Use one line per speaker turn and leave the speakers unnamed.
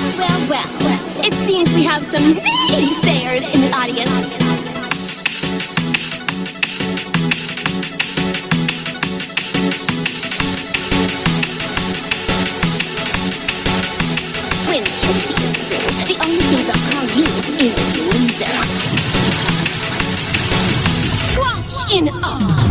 Well, it seems we have some naysayers in the audience. When Tracy is through, the only thing they'll call you is loser. Watch in awe.